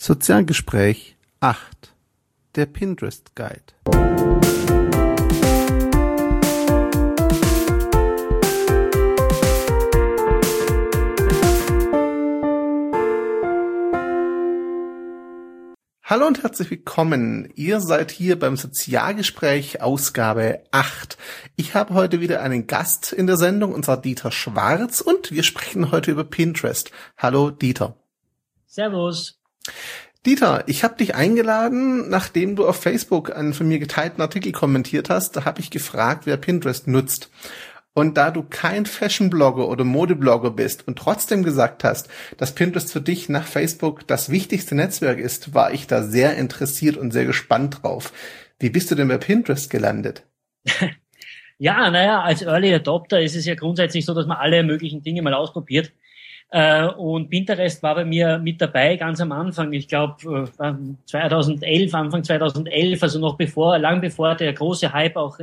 Sozialgespräch 8. Der Pinterest Guide. Hallo und herzlich willkommen. Ihr seid hier beim Sozialgespräch Ausgabe 8. Ich habe heute wieder einen Gast in der Sendung, und zwar Dieter Schwarz, und wir sprechen heute über Pinterest. Hallo Dieter. Servus. Dieter, ich habe dich eingeladen, nachdem du auf Facebook einen von mir geteilten Artikel kommentiert hast. Da habe ich gefragt, wer Pinterest nutzt. Und da du kein Fashion-Blogger oder Modeblogger bist und trotzdem gesagt hast, dass Pinterest für dich nach Facebook das wichtigste Netzwerk ist, war ich da sehr interessiert und sehr gespannt drauf. Wie bist du denn bei Pinterest gelandet? Ja, als Early Adopter ist es ja grundsätzlich so, dass man alle möglichen Dinge mal ausprobiert. Und Pinterest war bei mir mit dabei ganz am Anfang. Ich glaube, Anfang 2011, also lang bevor der große Hype auch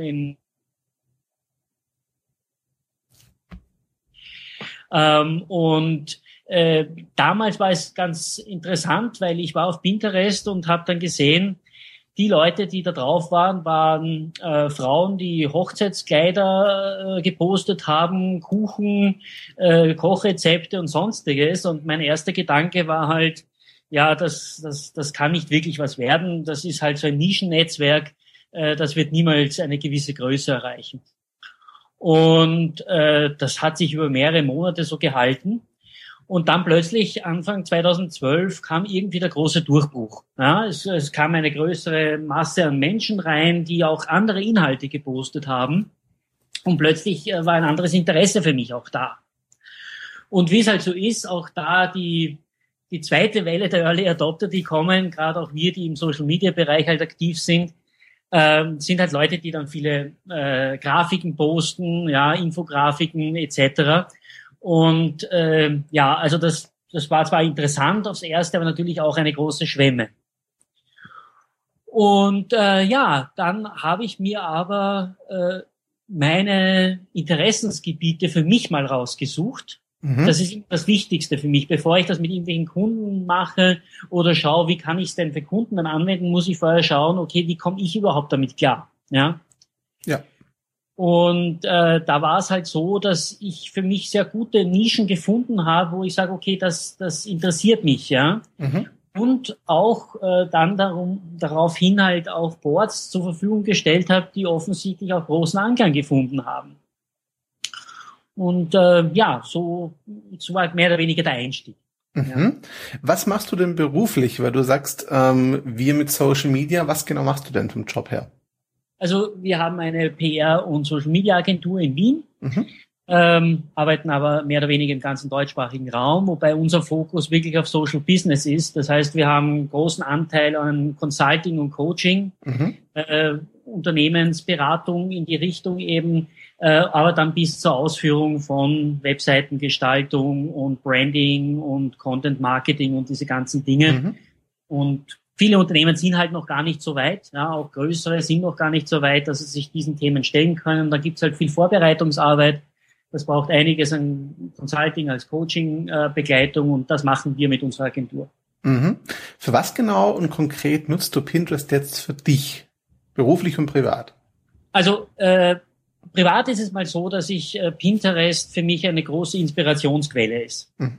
damals war es ganz interessant, weil ich war auf Pinterest und habe dann gesehen, die Leute, die da drauf waren Frauen, die Hochzeitskleider gepostet haben, Kuchen, Kochrezepte und Sonstiges. Und mein erster Gedanke war halt, ja, das kann nicht wirklich was werden. Das ist halt so ein Nischennetzwerk. Das wird niemals eine gewisse Größe erreichen. Und das hat sich über mehrere Monate so gehalten. Und dann plötzlich, Anfang 2012, kam irgendwie der große Durchbruch. Ja, es kam eine größere Masse an Menschen rein, die auch andere Inhalte gepostet haben. Und plötzlich war ein anderes Interesse für mich auch da. Und wie es halt so ist, auch da die zweite Welle der Early Adopter, die kommen, gerade auch wir, die im Social-Media-Bereich halt aktiv sind halt Leute, die dann viele Grafiken posten, ja, Infografiken etc. Und also das war zwar interessant aufs Erste, aber natürlich auch eine große Schwemme. Und dann habe ich mir aber meine Interessensgebiete für mich mal rausgesucht. Mhm. Das ist das Wichtigste für mich. Bevor ich das mit irgendwelchen Kunden mache oder schaue, wie kann ich es denn für Kunden dann anwenden, muss ich vorher schauen, okay, wie komme ich überhaupt damit klar? Ja. Und da war es halt so, dass ich für mich sehr gute Nischen gefunden habe, wo ich sage, okay, das interessiert mich, ja. Mhm. Und auch dann daraufhin halt auch Boards zur Verfügung gestellt habe, die offensichtlich auch großen Anklang gefunden haben. Und so war mehr oder weniger der Einstieg. Mhm. Ja. Was machst du denn beruflich? Weil du sagst, wir mit Social Media, was genau machst du denn vom Job her? Also wir haben eine PR- und Social-Media-Agentur in Wien, arbeiten aber mehr oder weniger im ganzen deutschsprachigen Raum, wobei unser Fokus wirklich auf Social Business ist. Das heißt, wir haben einen großen Anteil an Consulting und Coaching, Unternehmensberatung in die Richtung eben, aber dann bis zur Ausführung von Webseitengestaltung und Branding und Content Marketing und diese ganzen Dinge. Mhm. Und viele Unternehmen sind halt noch gar nicht so weit, ja, auch größere sind noch gar nicht so weit, dass sie sich diesen Themen stellen können. Da gibt's halt viel Vorbereitungsarbeit. Das braucht einiges an Consulting als Coaching-Begleitung und das machen wir mit unserer Agentur. Mhm. Für was genau und konkret nutzt du Pinterest jetzt für dich, beruflich und privat? Also privat ist es mal so, dass Pinterest für mich eine große Inspirationsquelle ist. Mhm.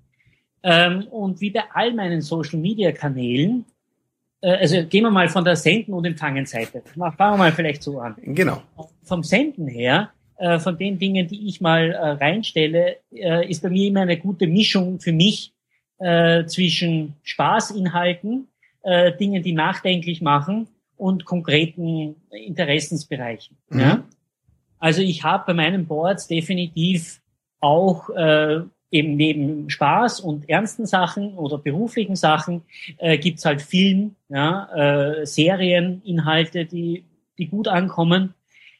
Und wie bei all meinen Social-Media-Kanälen, also gehen wir mal von der Senden- und Empfangen-Seite. Fangen wir mal vielleicht so an. Genau. Vom Senden her, von den Dingen, die ich mal reinstelle, ist bei mir immer eine gute Mischung für mich zwischen Spaßinhalten, Dingen, die nachdenklich machen und konkreten Interessensbereichen. Mhm. Ja? Also ich habe bei meinen Boards definitiv auch eben neben Spaß und ernsten Sachen oder beruflichen Sachen gibt's halt Film, ja, Serieninhalte, die gut ankommen,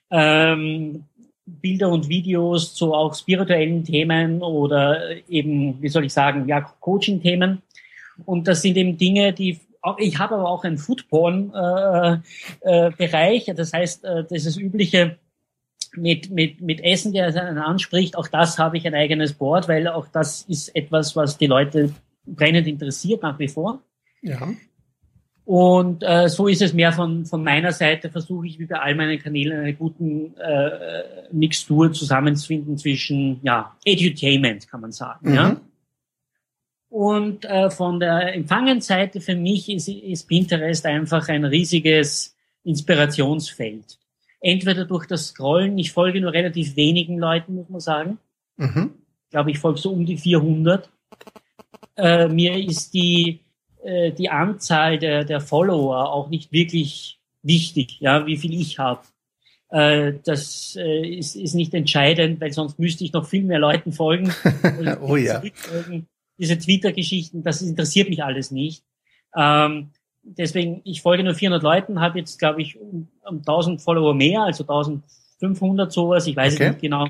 Bilder und Videos zu auch spirituellen Themen oder eben, wie soll ich sagen, ja, Coaching-Themen. Und das sind eben Dinge, ich habe aber auch einen Foodporn-Bereich, das heißt, das ist übliche mit Essen, der einen anspricht, auch das habe ich ein eigenes Board, weil auch das ist etwas, was die Leute brennend interessiert nach wie vor. Ja. Und so ist es mehr von meiner Seite, versuche ich wie bei all meinen Kanälen eine guten Mixtur zusammenzufinden zwischen Edutainment, kann man sagen. Ja. Und von der Empfangensseite für mich ist Pinterest einfach ein riesiges Inspirationsfeld. Entweder durch das Scrollen, ich folge nur relativ wenigen Leuten, muss man sagen. Ich glaube, ich folge so um die 400. Mir ist die Anzahl der Follower auch nicht wirklich wichtig, ja, wie viel ich habe. Das ist nicht entscheidend, weil sonst müsste ich noch viel mehr Leuten folgen. Oh ja. Diese Twitter-Geschichten, das interessiert mich alles nicht. Deswegen, ich folge nur 400 Leuten, habe jetzt, glaube ich, um 1000 Follower mehr, also 1500 sowas, ich weiß es nicht genau.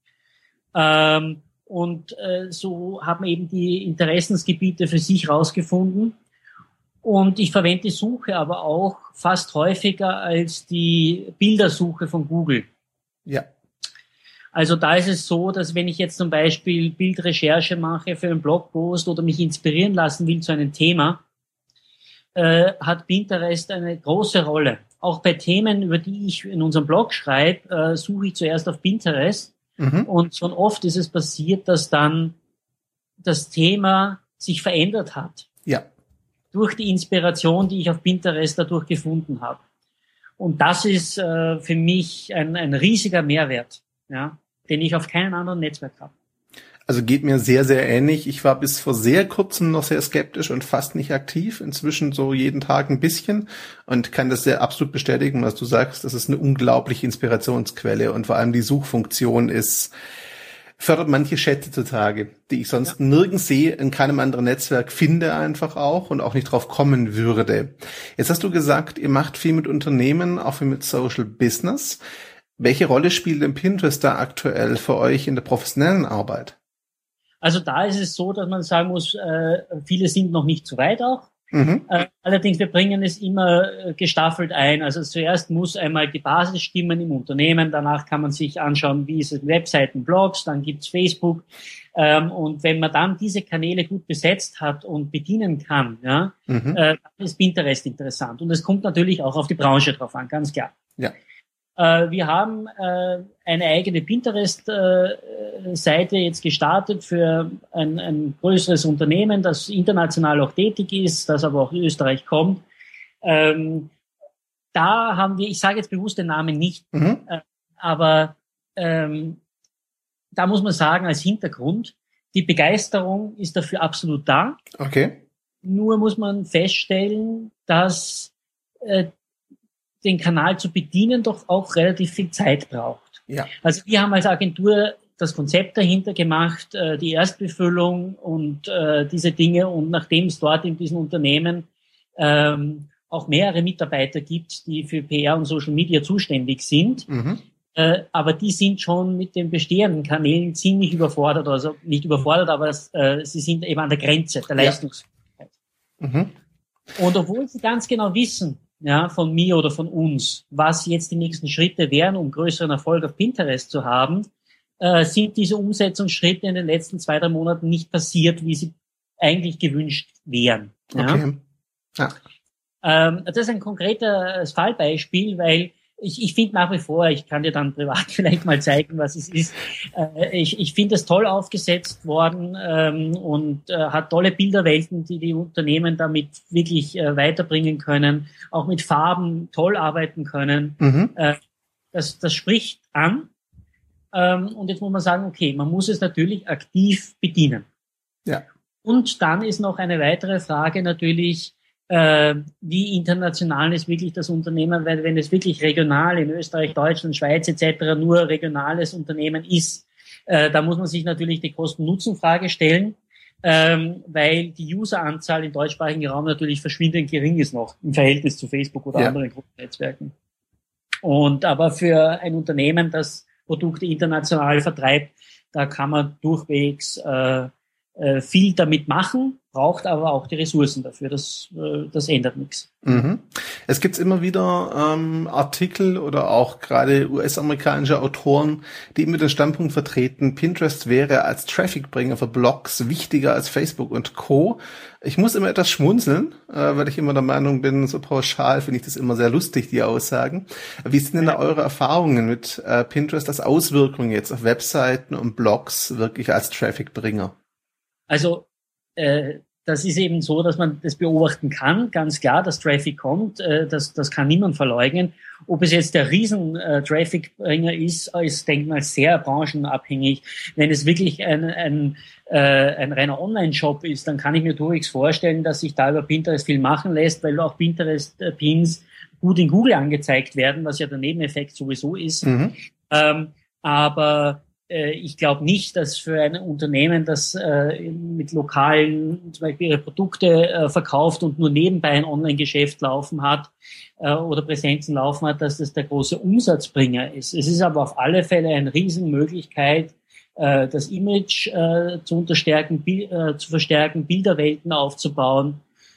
So haben eben die Interessensgebiete für sich rausgefunden. Und ich verwende die Suche aber auch fast häufiger als die Bildersuche von Google. Ja. Also da ist es so, dass wenn ich jetzt zum Beispiel Bildrecherche mache für einen Blogpost oder mich inspirieren lassen will zu einem Thema, hat Pinterest eine große Rolle. Auch bei Themen, über die ich in unserem Blog schreibe, suche ich zuerst auf Pinterest. Und schon oft ist es passiert, dass dann das Thema sich verändert hat. Ja. Durch die Inspiration, die ich auf Pinterest dadurch gefunden habe. Und das ist für mich ein riesiger Mehrwert, ja, den ich auf keinem anderen Netzwerk habe. Also geht mir sehr, sehr ähnlich. Ich war bis vor sehr kurzem noch sehr skeptisch und fast nicht aktiv. Inzwischen so jeden Tag ein bisschen und kann das sehr absolut bestätigen, was du sagst. Das ist eine unglaubliche Inspirationsquelle und vor allem die Suchfunktion fördert manche Schätze zutage, die ich sonst nirgends sehe, in keinem anderen Netzwerk finde einfach auch und auch nicht drauf kommen würde. Jetzt hast du gesagt, ihr macht viel mit Unternehmen, auch viel mit Social Business. Welche Rolle spielt denn Pinterest da aktuell für euch in der professionellen Arbeit? Also da ist es so, dass man sagen muss, viele sind noch nicht so weit auch. Allerdings, wir bringen es immer gestaffelt ein. Also zuerst muss einmal die Basis stimmen im Unternehmen, danach kann man sich anschauen, wie ist es Webseiten, Blogs, dann gibt's Facebook. Und wenn man dann diese Kanäle gut besetzt hat und bedienen kann, dann ist Pinterest interessant. Und es kommt natürlich auch auf die Branche drauf an, ganz klar. Ja. Wir haben eine eigene Pinterest-Seite jetzt gestartet für ein größeres Unternehmen, das international auch tätig ist, das aber auch in Österreich kommt. Da haben wir, ich sage jetzt bewusst den Namen nicht, aber da muss man sagen, als Hintergrund, die Begeisterung ist dafür absolut da. Okay. Nur muss man feststellen, dass den Kanal zu bedienen doch auch relativ viel Zeit braucht. Ja. Also wir haben als Agentur das Konzept dahinter gemacht, die Erstbefüllung und diese Dinge. Und nachdem es dort in diesem Unternehmen auch mehrere Mitarbeiter gibt, die für PR und Social Media zuständig sind, aber die sind schon mit den bestehenden Kanälen ziemlich überfordert, also nicht überfordert, aber sie sind eben an der Grenze der Leistungsfähigkeit. Und obwohl sie ganz genau wissen, von mir oder von uns, was jetzt die nächsten Schritte wären, um größeren Erfolg auf Pinterest zu haben, sind diese Umsetzungsschritte in den letzten 2-3 Monaten nicht passiert, wie sie eigentlich gewünscht wären. Okay. Das ist ein konkretes Fallbeispiel, weil ich finde nach wie vor, ich kann dir dann privat vielleicht mal zeigen, was es ist. Ich finde es toll aufgesetzt worden und hat tolle Bilderwelten, die die Unternehmen damit wirklich weiterbringen können, auch mit Farben toll arbeiten können. Das spricht an. Und jetzt muss man sagen, okay, man muss es natürlich aktiv bedienen. Ja. Und dann ist noch eine weitere Frage natürlich, wie international ist wirklich das Unternehmen, weil wenn es wirklich regional in Österreich, Deutschland, Schweiz etc. nur regionales Unternehmen ist, da muss man sich natürlich die Kosten-Nutzen-Frage stellen, weil die Useranzahl im deutschsprachigen Raum natürlich verschwindend gering ist noch im Verhältnis zu Facebook oder anderen Netzwerken. Und aber für ein Unternehmen, das Produkte international vertreibt, da kann man durchwegs viel damit machen, braucht aber auch die Ressourcen dafür. Das ändert nichts. Mhm. Es gibt immer wieder Artikel oder auch gerade US-amerikanische Autoren, die immer den Standpunkt vertreten, Pinterest wäre als Trafficbringer für Blogs wichtiger als Facebook und Co. Ich muss immer etwas schmunzeln, weil ich immer der Meinung bin, so pauschal finde ich das immer sehr lustig, die Aussagen. Wie sind denn da eure Erfahrungen mit Pinterest als Auswirkung jetzt auf Webseiten und Blogs wirklich als Trafficbringer? Also das ist eben so, dass man das beobachten kann, ganz klar, dass Traffic kommt, das kann niemand verleugnen. Ob es jetzt der Riesen-Traffic-Bringer ist denke ich mal, sehr branchenabhängig. Wenn es wirklich ein reiner Online-Shop ist, dann kann ich mir durchaus vorstellen, dass sich da über Pinterest viel machen lässt, weil auch Pinterest-Pins gut in Google angezeigt werden, was ja der Nebeneffekt sowieso ist. Mhm. Aber ich glaube nicht, dass für ein Unternehmen, das mit lokalen, zum Beispiel ihre Produkte verkauft und nur nebenbei ein Online-Geschäft laufen hat oder Präsenzen laufen hat, dass das der große Umsatzbringer ist. Es ist aber auf alle Fälle eine Riesenmöglichkeit, das Image zu verstärken, Bilderwelten aufzubauen.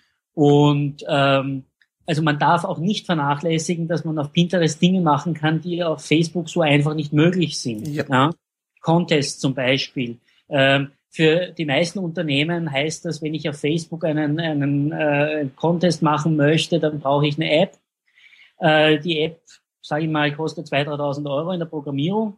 Und also man darf auch nicht vernachlässigen, dass man auf Pinterest Dinge machen kann, die auf Facebook so einfach nicht möglich sind. Ja. Ja? Contest zum Beispiel. Für die meisten Unternehmen heißt das, wenn ich auf Facebook einen Contest machen möchte, dann brauche ich eine App. Die App, sage ich mal, kostet 2.000, 3.000 Euro in der Programmierung.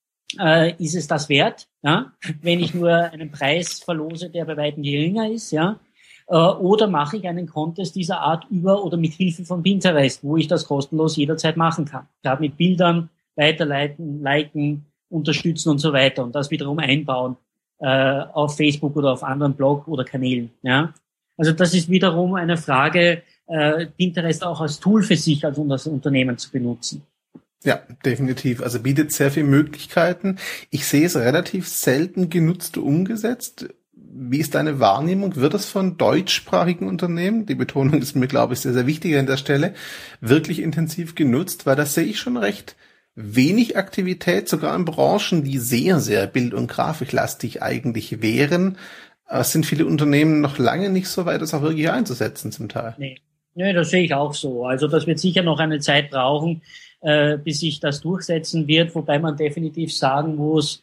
Ist es das wert? Ja? Wenn ich nur einen Preis verlose, der bei weitem geringer ist, ja? Oder mache ich einen Contest dieser Art über oder mit Hilfe von Pinterest, wo ich das kostenlos jederzeit machen kann. Gerade mit Bildern, weiterleiten, liken, unterstützen und so weiter und das wiederum einbauen auf Facebook oder auf anderen Blog oder Kanälen. Ja? Also das ist wiederum eine Frage, Pinterest auch als Tool für sich als Unternehmen zu benutzen. Ja, definitiv. Also bietet sehr viele Möglichkeiten. Ich sehe es relativ selten genutzt und umgesetzt. Wie ist deine Wahrnehmung? Wird es von deutschsprachigen Unternehmen, die Betonung ist mir, glaube ich, sehr, sehr wichtig an der Stelle, wirklich intensiv genutzt? Weil das sehe ich schon recht wenig Aktivität, sogar in Branchen, die sehr, sehr bild- und grafiklastig eigentlich wären. Es sind viele Unternehmen noch lange nicht so weit, das auch wirklich einzusetzen zum Teil. Nee, das sehe ich auch so. Also das wird sicher noch eine Zeit brauchen, bis sich das durchsetzen wird, wobei man definitiv sagen muss,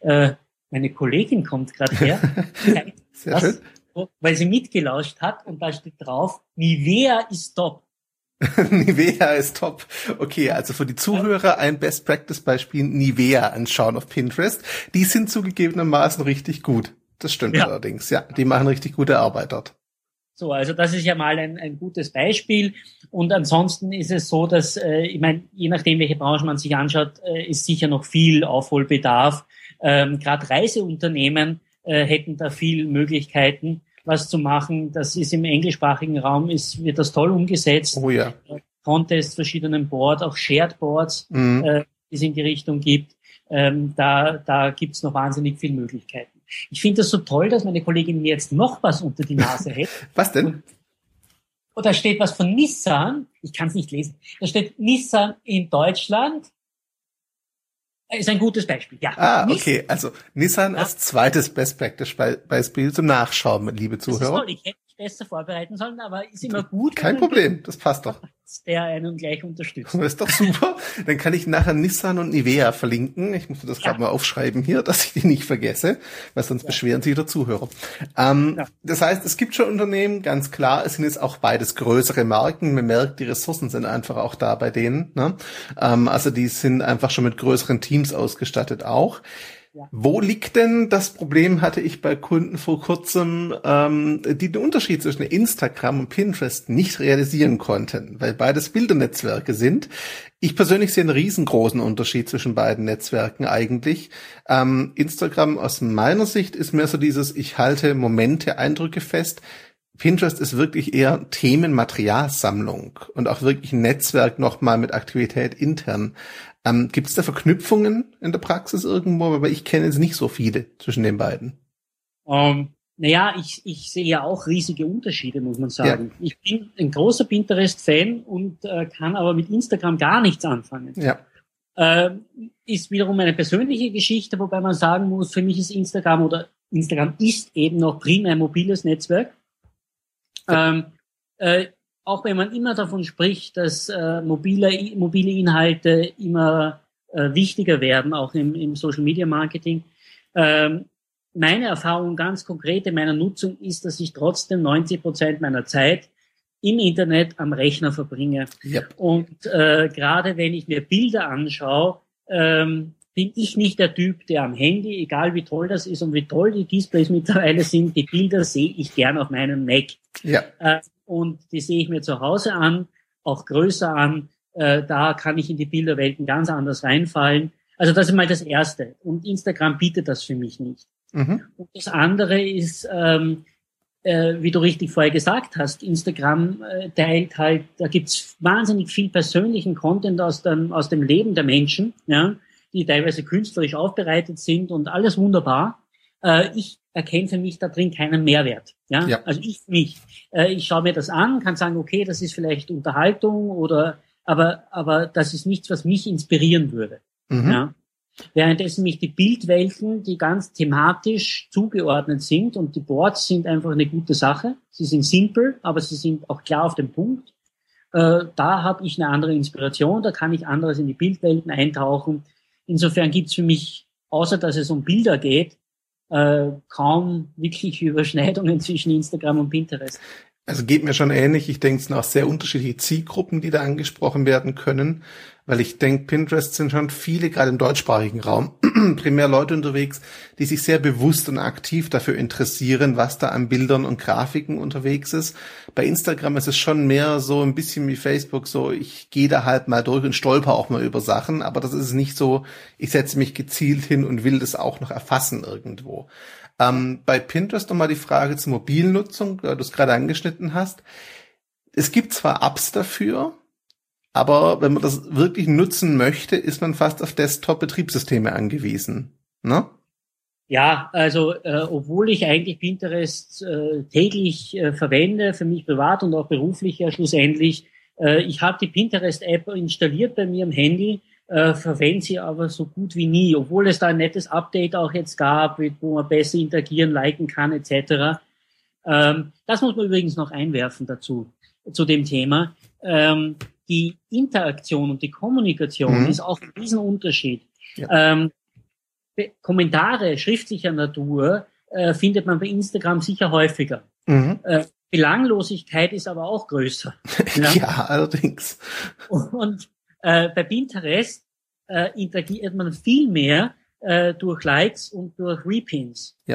meine Kollegin kommt gerade her, Sehr schön. weil sie mitgelauscht hat und da steht drauf, Nivea ist top. Nivea ist top. Okay, also für die Zuhörer ein Best-Practice-Beispiel, Nivea anschauen auf Pinterest. Die sind zugegebenermaßen richtig gut. Das stimmt allerdings, ja. Die machen richtig gute Arbeit dort. So, also das ist ja mal ein gutes Beispiel. Und ansonsten ist es so, dass, ich meine, je nachdem, welche Branche man sich anschaut, ist sicher noch viel Aufholbedarf. Gerade Reiseunternehmen hätten da viel Möglichkeiten, was zu machen. Das ist im englischsprachigen Raum, wird das toll umgesetzt. Oh ja. Contests, verschiedenen Boards, auch Shared Boards, die es in die Richtung gibt. Da gibt's noch wahnsinnig viele Möglichkeiten. Ich finde das so toll, dass meine Kollegin mir jetzt noch was unter die Nase hält. Was denn? Und da steht was von Nissan. Ich kann es nicht lesen. Da steht Nissan in Deutschland. Ist ein gutes Beispiel, ja. Okay. Also Nissan als zweites Best-Practice-Beispiel zum Nachschauen, liebe Zuhörer. Das ist toll. Ich hätte mich besser vorbereiten sollen, aber ist immer gut. Kein Problem, das passt doch. Der einen gleich unterstützt. Das ist doch super. Dann kann ich nachher Nissan und Nivea verlinken. Ich muss das gerade mal aufschreiben hier, dass ich die nicht vergesse, weil sonst beschweren sich die Zuhörer. Das heißt, es gibt schon Unternehmen, ganz klar, es sind jetzt auch beides größere Marken. Man merkt, die Ressourcen sind einfach auch da bei denen. Ne? Also die sind einfach schon mit größeren Teams ausgestattet auch. Ja. Wo liegt denn das Problem, hatte ich bei Kunden vor kurzem, die den Unterschied zwischen Instagram und Pinterest nicht realisieren konnten, weil beides Bildernetzwerke sind. Ich persönlich sehe einen riesengroßen Unterschied zwischen beiden Netzwerken eigentlich. Instagram aus meiner Sicht ist mehr so dieses, ich halte Momente, Eindrücke fest. Pinterest ist wirklich eher Themenmaterialsammlung und auch wirklich ein Netzwerk nochmal mit Aktivität intern. Gibt es da Verknüpfungen in der Praxis irgendwo? Aber ich kenne jetzt nicht so viele zwischen den beiden. Naja, ich sehe ja auch riesige Unterschiede, muss man sagen. Ja. Ich bin ein großer Pinterest-Fan und kann aber mit Instagram gar nichts anfangen. Ja. Ist wiederum eine persönliche Geschichte, wobei man sagen muss, für mich ist Instagram oder Instagram ist eben noch primär ein mobiles Netzwerk. Auch wenn man immer davon spricht, dass mobile Inhalte immer wichtiger werden, auch im Social Media Marketing. Meine Erfahrung ganz konkret in meiner Nutzung ist, dass ich trotzdem 90% meiner Zeit im Internet am Rechner verbringe. Yep. Und gerade wenn ich mir Bilder anschaue, bin ich nicht der Typ, der am Handy, egal wie toll das ist und wie toll die Displays mittlerweile sind, die Bilder sehe ich gern auf meinem Mac. Ja. Und die sehe ich mir zu Hause an, auch größer an. Da kann ich in die Bilderwelten ganz anders reinfallen. Also das ist mal das Erste. Und Instagram bietet das für mich nicht. Mhm. Und das andere ist, wie du richtig vorher gesagt hast, Instagram teilt halt, da gibt's wahnsinnig viel persönlichen Content aus dem Leben der Menschen, ja, die teilweise künstlerisch aufbereitet sind und alles wunderbar. Ich erkenne für mich da drin keinen Mehrwert. Ja? Also ich schaue mir das an, kann sagen, okay, das ist vielleicht Unterhaltung aber das ist nichts, was mich inspirieren würde. Mhm. Ja? Währenddessen mich die Bildwelten, die ganz thematisch zugeordnet sind, und die Boards sind einfach eine gute Sache. Sie sind simpel, aber sie sind auch klar auf den Punkt. Da habe ich eine andere Inspiration, da kann ich anderes in die Bildwelten eintauchen. Insofern gibt's für mich, außer dass es um Bilder geht, kaum wirklich Überschneidungen zwischen Instagram und Pinterest. Also geht mir schon ähnlich. Ich denke, es sind auch sehr unterschiedliche Zielgruppen, die da angesprochen werden können, weil ich denke, Pinterest sind schon viele, gerade im deutschsprachigen Raum, primär Leute unterwegs, die sich sehr bewusst und aktiv dafür interessieren, was da an Bildern und Grafiken unterwegs ist. Bei Instagram ist es schon mehr so ein bisschen wie Facebook, so ich gehe da halt mal durch und stolper auch mal über Sachen, aber das ist nicht so, ich setze mich gezielt hin und will das auch noch erfassen irgendwo. Bei Pinterest nochmal die Frage zur Mobilnutzung, weil du es gerade angeschnitten hast. Es gibt zwar Apps dafür, aber wenn man das wirklich nutzen möchte, ist man fast auf Desktop-Betriebssysteme angewiesen, ne? Ja, also obwohl ich eigentlich Pinterest täglich verwende, für mich privat und auch beruflich ja schlussendlich, ich habe die Pinterest-App installiert bei mir am Handy, verwende sie aber so gut wie nie, obwohl es da ein nettes Update auch jetzt gab, wo man besser interagieren, liken kann etc. Das muss man übrigens noch einwerfen zu dem Thema. Die Interaktion und die Kommunikation ist auch ein Riesenunterschied. Ja. Kommentare schriftlicher Natur findet man bei Instagram sicher häufiger. Belanglosigkeit ist aber auch größer. Ja, allerdings. Und bei Pinterest interagiert man viel mehr durch Likes und durch Repins. Ja.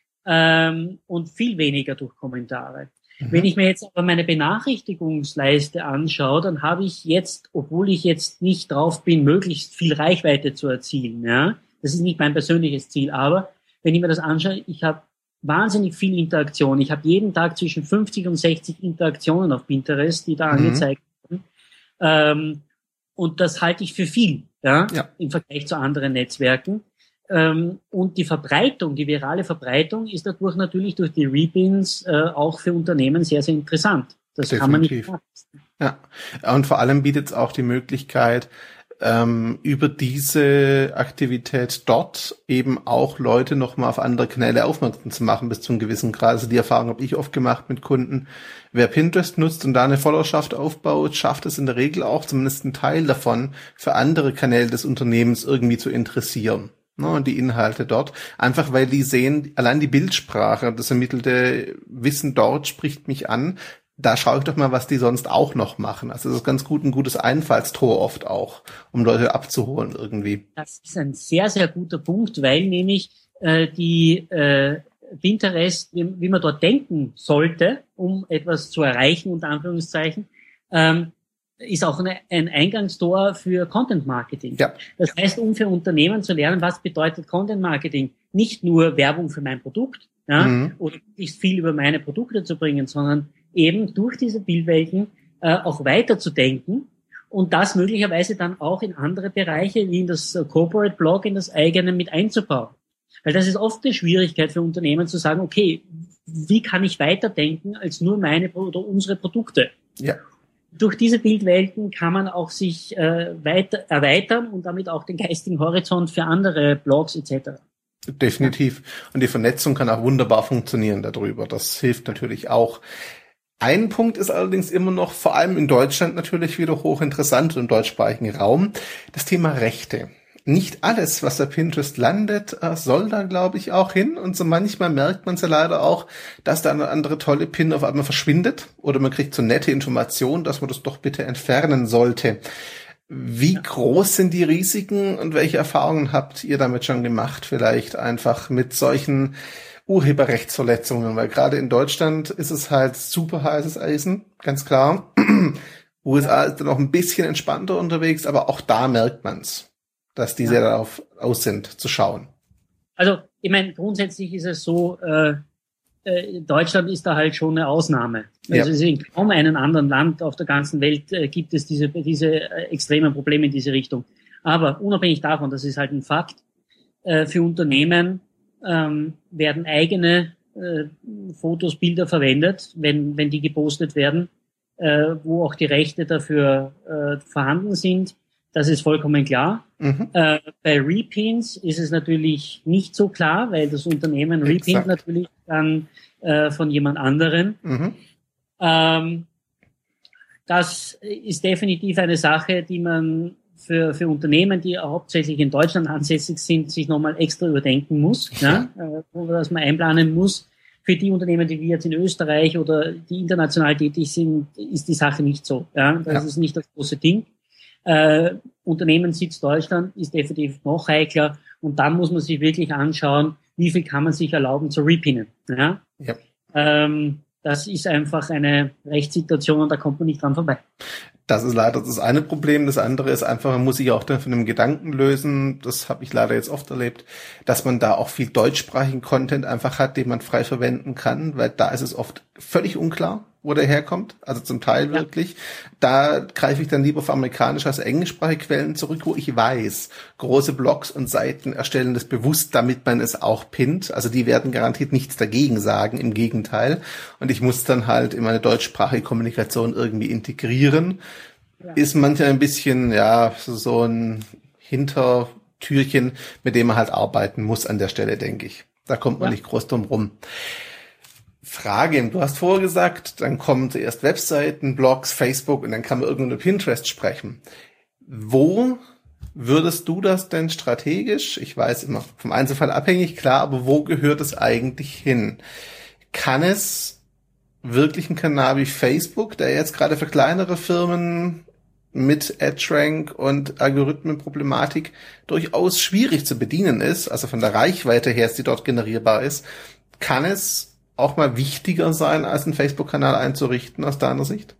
Und viel weniger durch Kommentare. Wenn ich mir jetzt aber meine Benachrichtigungsleiste anschaue, dann habe ich jetzt, obwohl ich jetzt nicht drauf bin, möglichst viel Reichweite zu erzielen, ja, das ist nicht mein persönliches Ziel, aber wenn ich mir das anschaue, ich habe wahnsinnig viel Interaktion. Ich habe jeden Tag zwischen 50 und 60 Interaktionen auf Pinterest, die da angezeigt werden. Und das halte ich für viel, ja, im Vergleich zu anderen Netzwerken. Und die Verbreitung, die virale Verbreitung ist dadurch natürlich durch die Repins auch für Unternehmen sehr, sehr interessant. Das Definitiv. Kann man nicht machen. Ja, und vor allem bietet es auch die Möglichkeit, über diese Aktivität dort eben auch Leute nochmal auf andere Kanäle aufmerksam zu machen bis zu einem gewissen Grad. Also die Erfahrung habe ich oft gemacht mit Kunden. Wer Pinterest nutzt und da eine Followerschaft aufbaut, schafft es in der Regel auch zumindest einen Teil davon für andere Kanäle des Unternehmens irgendwie zu interessieren. Und die Inhalte dort, einfach weil die sehen, allein die Bildsprache, das ermittelte Wissen dort spricht mich an, da schaue ich doch mal, was die sonst auch noch machen. Also das ist ganz gut, ein gutes Einfallstor oft auch, um Leute abzuholen irgendwie. Das ist ein sehr, sehr guter Punkt, weil nämlich die Pinterest, wie man dort denken sollte, etwas zu erreichen, unter Anführungszeichen, ist auch ein Eingangstor für Content Marketing. Ja. Das heißt, um für Unternehmen zu lernen, was bedeutet Content Marketing, nicht nur Werbung für mein Produkt, oder möglichst viel über meine Produkte zu bringen, sondern eben durch diese Bildwelten auch weiterzudenken und das möglicherweise dann auch in andere Bereiche wie in das Corporate Blog, in das eigene mit einzubauen. Weil das ist oft eine Schwierigkeit für Unternehmen zu sagen, okay, wie kann ich weiterdenken als nur meine oder unsere Produkte? Ja. Durch diese Bildwelten kann man auch sich weiter erweitern und damit auch den geistigen Horizont für andere Blogs etc. Definitiv. Und die Vernetzung kann auch wunderbar funktionieren darüber. Das hilft natürlich auch. Ein Punkt ist allerdings immer noch, vor allem in Deutschland natürlich wieder hochinteressant und im deutschsprachigen Raum, das Thema Rechte. Nicht alles, was bei Pinterest landet, soll da, glaube ich, auch hin. Und so manchmal merkt man es ja leider auch, dass da eine andere tolle Pin auf einmal verschwindet. Oder man kriegt so nette Informationen, dass man das doch bitte entfernen sollte. Wie groß sind die Risiken und welche Erfahrungen habt ihr damit schon gemacht? Vielleicht einfach mit solchen Urheberrechtsverletzungen, weil gerade in Deutschland ist es halt super heißes Eisen, ganz klar. USA ist dann auch ein bisschen entspannter unterwegs, aber auch da merkt man's, dass die sehr darauf aus sind, zu schauen. Also, ich meine, grundsätzlich ist es so, Deutschland ist da halt schon eine Ausnahme. Also in kaum einem anderen Land auf der ganzen Welt gibt es diese extremen Probleme in diese Richtung. Aber unabhängig davon, das ist halt ein Fakt, für Unternehmen werden eigene Fotos, Bilder verwendet, wenn die gepostet werden, wo auch die Rechte dafür vorhanden sind. Das ist vollkommen klar. Mhm. Bei Repins ist es natürlich nicht so klar, weil das Unternehmen repint natürlich dann von jemand anderen. Mhm. Das ist definitiv eine Sache, die man für Unternehmen, die hauptsächlich in Deutschland ansässig sind, sich nochmal extra überdenken muss, wo das man einplanen muss. Für die Unternehmen, die wir jetzt in Österreich oder die international tätig sind, ist die Sache nicht so. Das ist nicht das große Ding. Unternehmenssitz Deutschland ist definitiv noch heikler und dann muss man sich wirklich anschauen, wie viel kann man sich erlauben zu repinnen. Das ist einfach eine Rechtssituation und da kommt man nicht dran vorbei. Das ist leider das eine Problem. Das andere ist einfach, man muss sich auch dann von einem Gedanken lösen. Das habe ich leider jetzt oft erlebt, dass man da auch viel deutschsprachigen Content einfach hat, den man frei verwenden kann, weil da ist es oft völlig unklar, wo der herkommt. Also zum Teil wirklich. Da greife ich dann lieber auf amerikanische als englischsprachige Quellen zurück, wo ich weiß, große Blogs und Seiten erstellen das bewusst, damit man es auch pinnt. Also die werden garantiert nichts dagegen sagen, im Gegenteil. Und ich muss dann halt in meine deutschsprachige Kommunikation irgendwie integrieren. Ist manchmal ein bisschen, so ein Hintertürchen, mit dem man halt arbeiten muss an der Stelle, denke ich. Da kommt man nicht groß drum rum. Frage, du hast vorher gesagt, dann kommen zuerst Webseiten, Blogs, Facebook und dann kann man irgendwo über Pinterest sprechen. Wo würdest du das denn strategisch, ich weiß immer vom Einzelfall abhängig, klar, aber wo gehört es eigentlich hin? Kann es wirklich ein Kanal wie Facebook, der jetzt gerade für kleinere Firmen mit AdRank und Algorithmenproblematik durchaus schwierig zu bedienen ist, also von der Reichweite her, die dort generierbar ist, kann es auch mal wichtiger sein, als einen Facebook-Kanal einzurichten, aus deiner Sicht?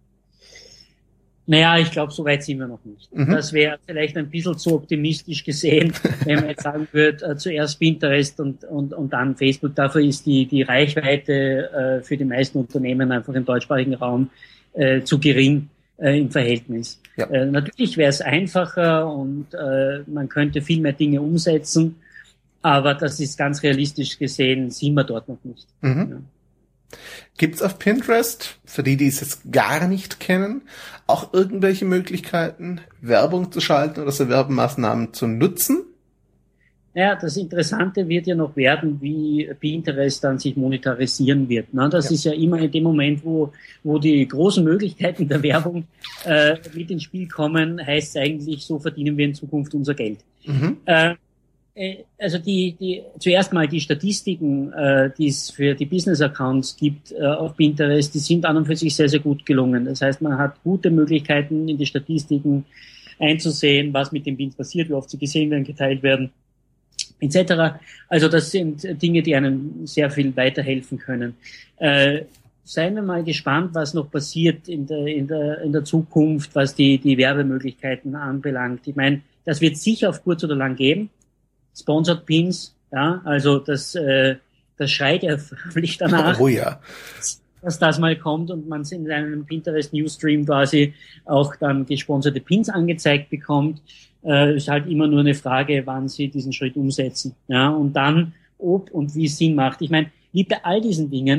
Naja, ich glaube, so weit sind wir noch nicht. Mhm. Das wäre vielleicht ein bisschen zu optimistisch gesehen, wenn man jetzt sagen würde, zuerst Pinterest und dann Facebook. Dafür ist die Reichweite für die meisten Unternehmen einfach im deutschsprachigen Raum zu gering im Verhältnis. Ja. Natürlich wäre es einfacher und man könnte viel mehr Dinge umsetzen, aber das ist ganz realistisch gesehen, sind wir dort noch nicht. Mhm. Ja. Gibt's auf Pinterest, für die es jetzt gar nicht kennen, auch irgendwelche Möglichkeiten, Werbung zu schalten oder so Werbemaßnahmen zu nutzen? Naja, das Interessante wird ja noch werden, wie Pinterest dann sich monetarisieren wird. Ne? Das ist ja immer in dem Moment, wo die großen Möglichkeiten der Werbung mit ins Spiel kommen, heißt es eigentlich, so verdienen wir in Zukunft unser Geld. Mhm. Also zuerst mal die Statistiken, die es für die Business-Accounts gibt auf Pinterest, die sind an und für sich sehr, sehr gut gelungen. Das heißt, man hat gute Möglichkeiten, in die Statistiken einzusehen, was mit den Pins passiert, wie oft sie gesehen werden, geteilt werden, etc. Also das sind Dinge, die einem sehr viel weiterhelfen können. Seien wir mal gespannt, was noch passiert in der Zukunft, was die Werbemöglichkeiten anbelangt. Ich meine, das wird sicher auf kurz oder lang geben. Sponsored Pins, also das schreit ja förmlich danach, dass das mal kommt und man in einem Pinterest Newsstream quasi auch dann gesponserte Pins angezeigt bekommt. Ist halt immer nur eine Frage, wann sie diesen Schritt umsetzen. Ja, und dann, ob und wie es Sinn macht. Ich meine, wie bei all diesen Dingen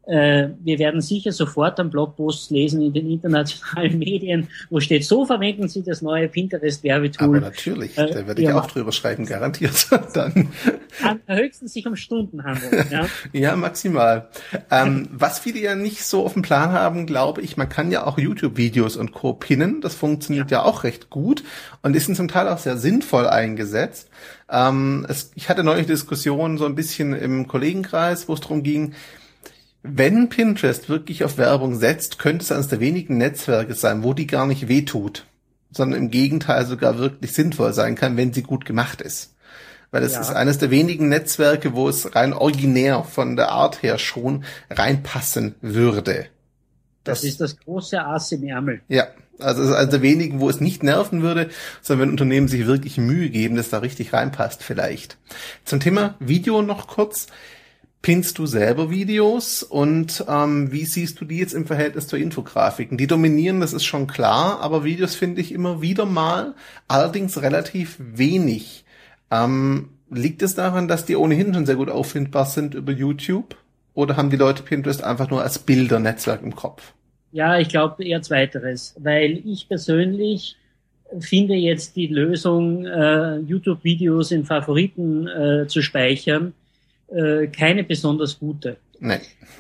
Wir werden sicher sofort einen Blogpost lesen in den internationalen Medien, wo steht, so verwenden Sie das neue Pinterest-Werbetool. Aber natürlich, da werde ich auch drüber schreiben, garantiert. Dann kann höchstens sich um Stunden handeln. Ja, ja, maximal. Was viele ja nicht so auf dem Plan haben, glaube ich, man kann ja auch YouTube-Videos und Co. pinnen. Das funktioniert ja auch recht gut und ist zum Teil auch sehr sinnvoll eingesetzt. Ich hatte neulich Diskussionen so ein bisschen im Kollegenkreis, wo es darum ging, wenn Pinterest wirklich auf Werbung setzt, könnte es eines der wenigen Netzwerke sein, wo die gar nicht wehtut, sondern im Gegenteil sogar wirklich sinnvoll sein kann, wenn sie gut gemacht ist. Weil es ist eines der wenigen Netzwerke, wo es rein originär von der Art her schon reinpassen würde. Das ist das große Ass im Ärmel. Ja, also es ist eines der wenigen, wo es nicht nerven würde, sondern wenn Unternehmen sich wirklich Mühe geben, dass da richtig reinpasst vielleicht. Zum Thema Video noch kurz. Pinnst du selber Videos und wie siehst du die jetzt im Verhältnis zur Infografiken? Die dominieren, das ist schon klar, aber Videos finde ich immer wieder mal, allerdings relativ wenig. Liegt es daran, dass die ohnehin schon sehr gut auffindbar sind über YouTube? Oder haben die Leute Pinterest einfach nur als Bildernetzwerk im Kopf? Ja, ich glaube eher zweiteres, weil ich persönlich finde jetzt die Lösung, YouTube-Videos in Favoriten zu speichern, keine besonders gute. Nein.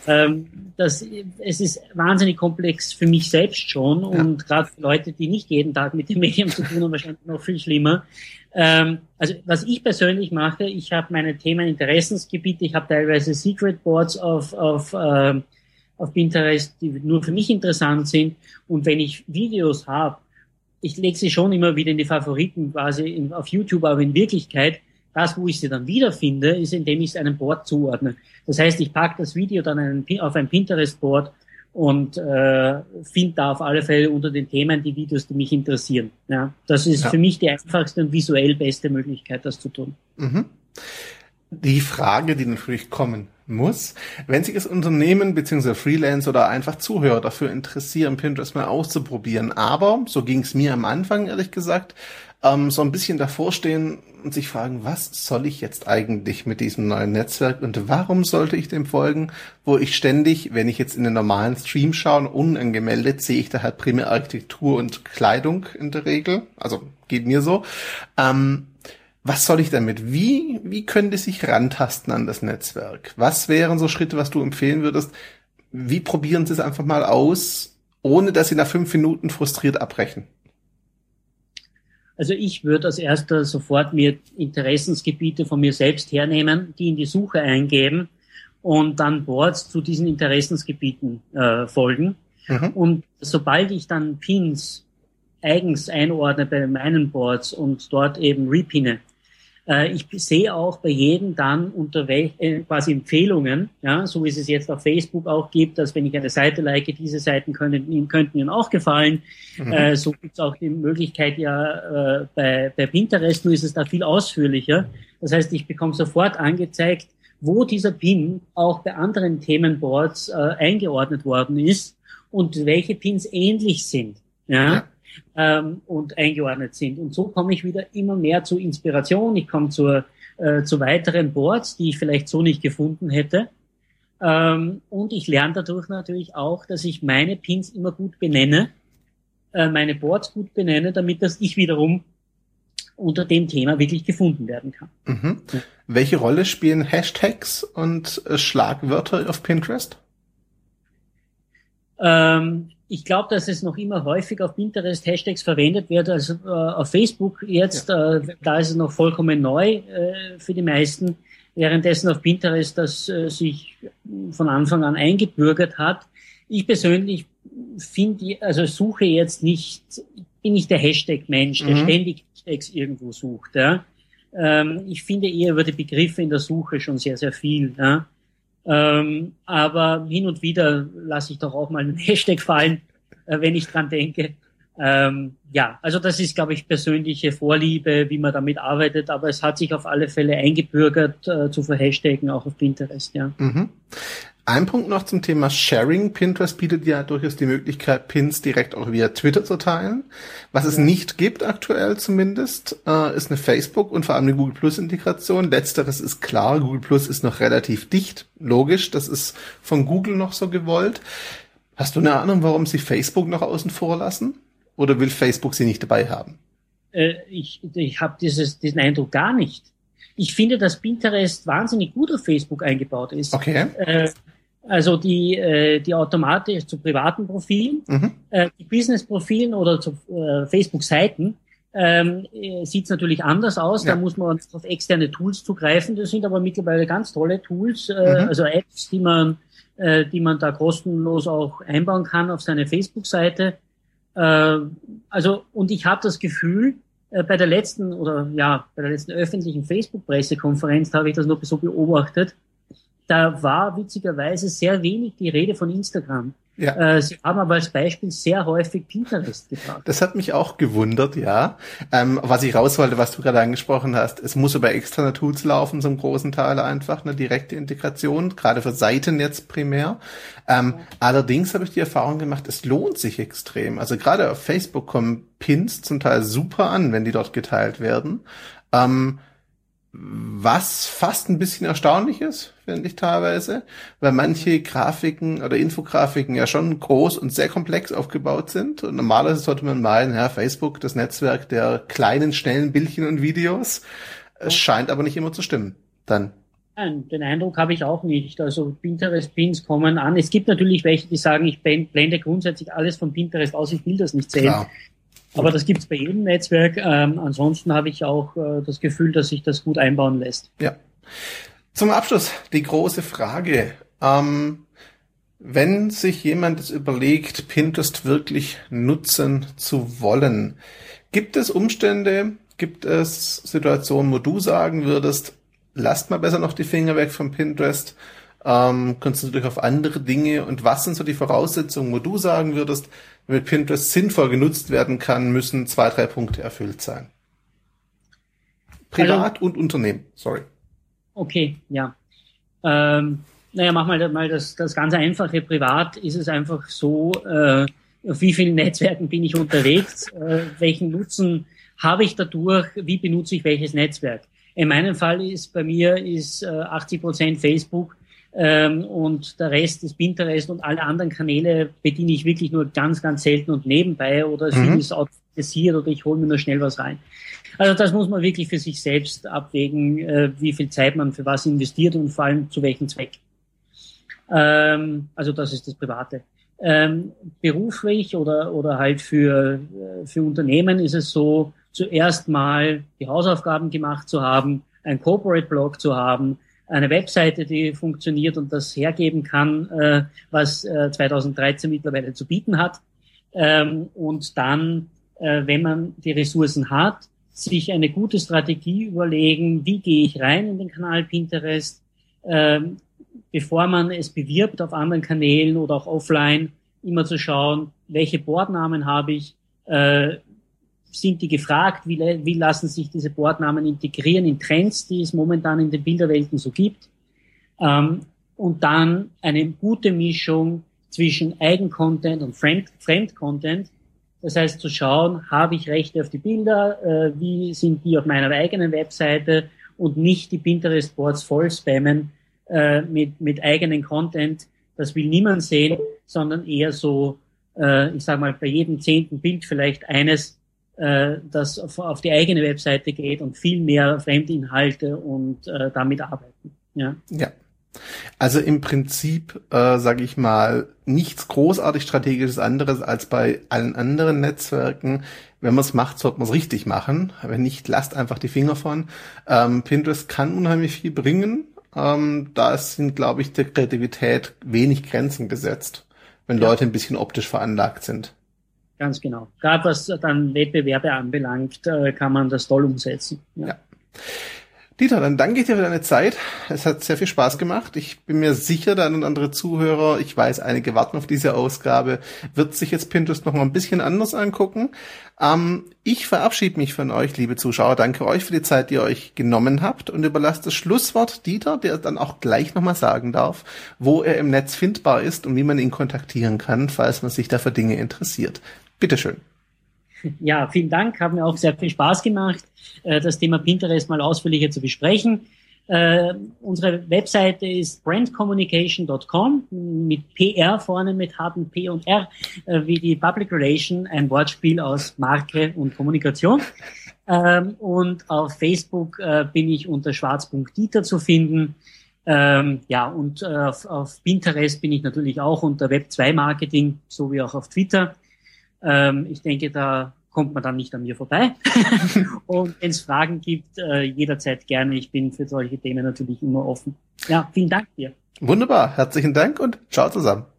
Es ist wahnsinnig komplex für mich selbst schon und gerade für Leute, die nicht jeden Tag mit dem Medium zu tun haben, wahrscheinlich noch viel schlimmer. Also was ich persönlich mache, ich habe meine Themen Interessensgebiete, ich habe teilweise Secret Boards auf Pinterest, die nur für mich interessant sind, und wenn ich Videos habe, ich lege sie schon immer wieder in die Favoriten quasi auf YouTube, aber in Wirklichkeit das, wo ich sie dann wiederfinde, ist, indem ich es einem Board zuordne. Das heißt, ich packe das Video dann auf ein Pinterest-Board und finde da auf alle Fälle unter den Themen die Videos, die mich interessieren. Ja, das ist für mich die einfachste und visuell beste Möglichkeit, das zu tun. Mhm. Die Frage, die natürlich kommen muss, wenn sich das Unternehmen bzw. Freelance oder einfach Zuhörer dafür interessieren, Pinterest mal auszuprobieren, aber, so ging es mir am Anfang, ehrlich gesagt, so ein bisschen davor stehen und sich fragen, was soll ich jetzt eigentlich mit diesem neuen Netzwerk und warum sollte ich dem folgen, wo ich ständig, wenn ich jetzt in den normalen Stream schaue, unangemeldet, sehe ich da halt primär Architektur und Kleidung in der Regel, also geht mir so. Was soll ich damit? Wie könnte sich rantasten an das Netzwerk? Was wären so Schritte, was du empfehlen würdest? Wie probieren Sie es einfach mal aus, ohne dass Sie nach 5 Minuten frustriert abbrechen? Also ich würde als erster sofort mir Interessensgebiete von mir selbst hernehmen, die in die Suche eingeben und dann Boards zu diesen Interessensgebieten folgen. Mhm. Und sobald ich dann Pins eigens einordne bei meinen Boards und dort eben repinne, ich sehe auch bei jedem dann unter quasi Empfehlungen, ja, so wie es jetzt auf Facebook auch gibt, dass wenn ich eine Seite like, diese Seiten könnten Ihnen auch gefallen. Mhm. So gibt es auch die Möglichkeit ja bei Pinterest, nur ist es da viel ausführlicher. Das heißt, ich bekomme sofort angezeigt, wo dieser Pin auch bei anderen Themenboards eingeordnet worden ist und welche Pins ähnlich sind. Ja. Und eingeordnet sind. Und so komme ich wieder immer mehr zu Inspiration. Ich komme zu weiteren Boards, die ich vielleicht so nicht gefunden hätte. Und ich lerne dadurch natürlich auch, dass ich meine Pins immer gut benenne, meine Boards gut benenne, damit dass ich wiederum unter dem Thema wirklich gefunden werden kann. Mhm. Ja. Welche Rolle spielen Hashtags und Schlagwörter auf Pinterest? Ich glaube, dass es noch immer häufig auf Pinterest Hashtags verwendet wird, also auf Facebook jetzt, da ist es noch vollkommen neu für die meisten, währenddessen auf Pinterest das sich von Anfang an eingebürgert hat. Ich persönlich suche jetzt nicht, bin nicht der Hashtag-Mensch, der ständig Hashtags irgendwo sucht. Ja. Ich finde eher über die Begriffe in der Suche schon sehr, sehr viel. Ja. Aber hin und wieder lasse ich doch auch mal einen Hashtag fallen, wenn ich dran denke. Also das ist, glaube ich, persönliche Vorliebe, wie man damit arbeitet, aber es hat sich auf alle Fälle eingebürgert, zu verhashtagen, auch auf Pinterest, ja. Mhm. Ein Punkt noch zum Thema Sharing. Pinterest bietet ja durchaus die Möglichkeit, Pins direkt auch via Twitter zu teilen. Was es nicht gibt aktuell zumindest, ist eine Facebook und vor allem eine Google Plus Integration. Letzteres ist klar, Google Plus ist noch relativ dicht. Logisch, das ist von Google noch so gewollt. Hast du eine Ahnung, warum sie Facebook noch außen vor lassen? Oder will Facebook sie nicht dabei haben? Ich habe diesen Eindruck gar nicht. Ich finde, dass Pinterest wahnsinnig gut auf Facebook eingebaut ist. Okay. Also die automatisch zu privaten Profilen, die Business-Profilen oder zu Facebook-Seiten sieht es natürlich anders aus. Ja. Da muss man auf externe Tools zugreifen. Das sind aber mittlerweile ganz tolle Tools, also Apps, die man da kostenlos auch einbauen kann auf seine Facebook-Seite. Und ich habe das Gefühl, bei der letzten öffentlichen Facebook-Pressekonferenz habe ich das noch so beobachtet. Da war witzigerweise sehr wenig die Rede von Instagram. Ja. Sie haben aber als Beispiel sehr häufig Pinterest gebracht. Das hat mich auch gewundert, ja. Was ich raus wollte, was du gerade angesprochen hast, es muss über externe Tools laufen, zum großen Teil einfach, eine direkte Integration, gerade für Seiten jetzt primär. Allerdings habe ich die Erfahrung gemacht, es lohnt sich extrem. Also gerade auf Facebook kommen Pins zum Teil super an, wenn die dort geteilt werden. Was fast ein bisschen erstaunlich ist, finde ich teilweise, weil manche Grafiken oder Infografiken ja schon groß und sehr komplex aufgebaut sind. Und normalerweise sollte man meinen, ja, Facebook, das Netzwerk der kleinen, schnellen Bildchen und Videos. Es scheint aber nicht immer zu stimmen. Dann. Nein, den Eindruck habe ich auch nicht. Also Pinterest-Pins kommen an. Es gibt natürlich welche, die sagen, ich blende grundsätzlich alles von Pinterest aus, ich will das nicht sehen. Klar. Aber das gibt's bei jedem Netzwerk. Ansonsten habe ich auch das Gefühl, dass sich das gut einbauen lässt. Ja. Zum Abschluss die große Frage. Wenn sich jemand es überlegt, Pinterest wirklich nutzen zu wollen, gibt es Umstände, gibt es Situationen, wo du sagen würdest, lasst mal besser noch die Finger weg von Pinterest, konzentriert euch auf andere Dinge, und was sind so die Voraussetzungen, wo du sagen würdest, damit Pinterest sinnvoll genutzt werden kann, müssen 2, 3 Punkte erfüllt sein? Privat und Unternehmen, sorry. Okay, ja. Machen wir mal das ganz einfache. Privat ist es einfach so, auf wie vielen Netzwerken bin ich unterwegs, welchen Nutzen habe ich dadurch, wie benutze ich welches Netzwerk. In meinem Fall ist bei mir 80% Facebook, und der Rest ist Pinterest, und alle anderen Kanäle bediene ich wirklich nur ganz, ganz selten und nebenbei, oder es ist automatisiert, oder ich hole mir nur schnell was rein. Also das muss man wirklich für sich selbst abwägen, wie viel Zeit man für was investiert und vor allem zu welchem Zweck. Also das ist das Private. Beruflich oder halt für Unternehmen ist es so, zuerst mal die Hausaufgaben gemacht zu haben, ein Corporate Blog zu haben, eine Webseite, die funktioniert und das hergeben kann, was 2013 mittlerweile zu bieten hat. Und dann, wenn man die Ressourcen hat, sich eine gute Strategie überlegen, wie gehe ich rein in den Kanal Pinterest, bevor man es bewirbt auf anderen Kanälen oder auch offline, immer zu schauen, welche Bordnamen habe ich, sind die gefragt, wie lassen sich diese Bordnamen integrieren in Trends, die es momentan in den Bilderwelten so gibt, und dann eine gute Mischung zwischen Eigencontent und Fremdcontent. Das heißt, zu schauen, habe ich Rechte auf die Bilder, wie sind die auf meiner eigenen Webseite, und nicht die Pinterest-Boards voll spammen mit eigenen Content. Das will niemand sehen, sondern eher so, ich sag mal, bei jedem 10. Bild vielleicht eines, das auf die eigene Webseite geht, und viel mehr Fremdinhalte und damit arbeiten. Ja. Ja. Also im Prinzip, sage ich mal, nichts großartig Strategisches anderes als bei allen anderen Netzwerken. Wenn man es macht, sollte man es richtig machen. Wenn nicht, lasst einfach die Finger von. Pinterest kann unheimlich viel bringen. Da sind, glaube ich, der Kreativität wenig Grenzen gesetzt, wenn Leute ein bisschen optisch veranlagt sind. Ganz genau. Gerade was dann Wettbewerbe anbelangt, kann man das toll umsetzen. Ja. Dieter, dann danke ich dir für deine Zeit. Es hat sehr viel Spaß gemacht. Ich bin mir sicher, der ein und andere Zuhörer, ich weiß, einige warten auf diese Ausgabe, wird sich jetzt Pinterest noch mal ein bisschen anders angucken. Ich verabschiede mich von euch, liebe Zuschauer. Danke euch für die Zeit, die ihr euch genommen habt und überlasse das Schlusswort Dieter, der dann auch gleich nochmal sagen darf, wo er im Netz findbar ist und wie man ihn kontaktieren kann, falls man sich da für Dinge interessiert. Bitteschön. Ja, vielen Dank. Hat mir auch sehr viel Spaß gemacht, das Thema Pinterest mal ausführlicher zu besprechen. Unsere Webseite ist brandcommunication.com mit PR vorne, mit harten P und R, wie die Public Relation, ein Wortspiel aus Marke und Kommunikation. Und auf Facebook bin ich unter schwarz.dieter zu finden. Und auf Pinterest bin ich natürlich auch unter Web2 Marketing, so wie auch auf Twitter. Ich denke, da kommt man dann nicht an mir vorbei. Und wenn es Fragen gibt, jederzeit gerne. Ich bin für solche Themen natürlich immer offen. Ja, vielen Dank dir. Wunderbar. Herzlichen Dank und ciao zusammen.